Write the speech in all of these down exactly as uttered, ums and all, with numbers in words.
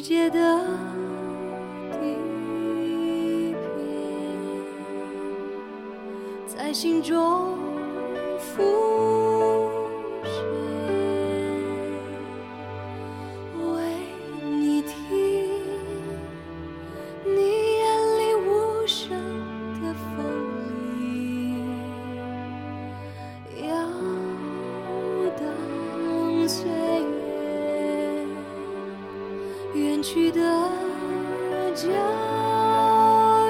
界的底片，在心中浮现，为你听你眼里无声的风铃，摇荡岁月远去的脚印，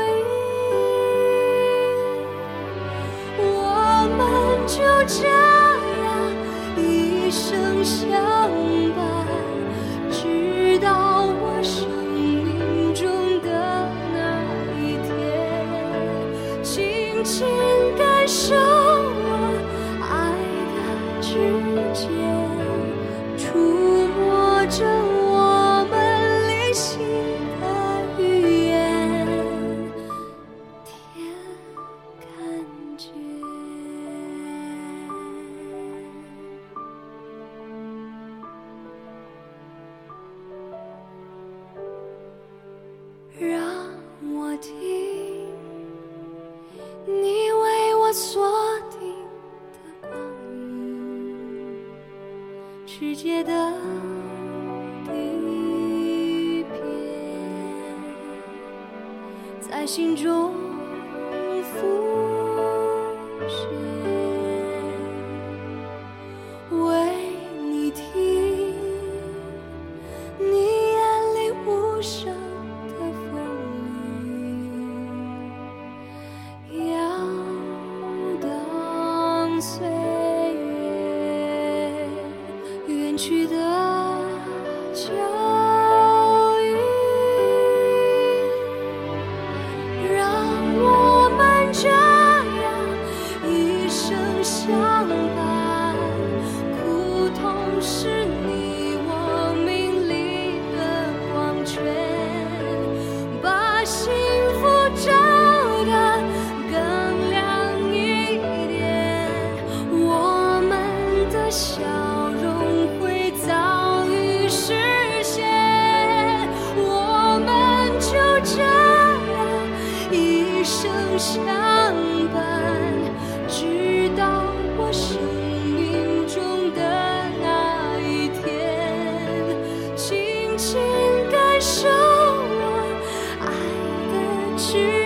我们就这样一生相伴，直到我生命中的那一天，轻轻感受我爱的指尖，触摸着我们灵犀的语言，天看见。让我听你为我锁定的光阴，世界的底片，在心中浮现，为你听你眼里无声的风铃，摇荡岁月远去的脚印，让我们这样一生相伴，苦痛是你我命里的光圈，把幸福照得更亮一点，我们的笑容会早已实现，我们就这样一生相伴，直到我生命中的那一天，轻轻感受我爱的指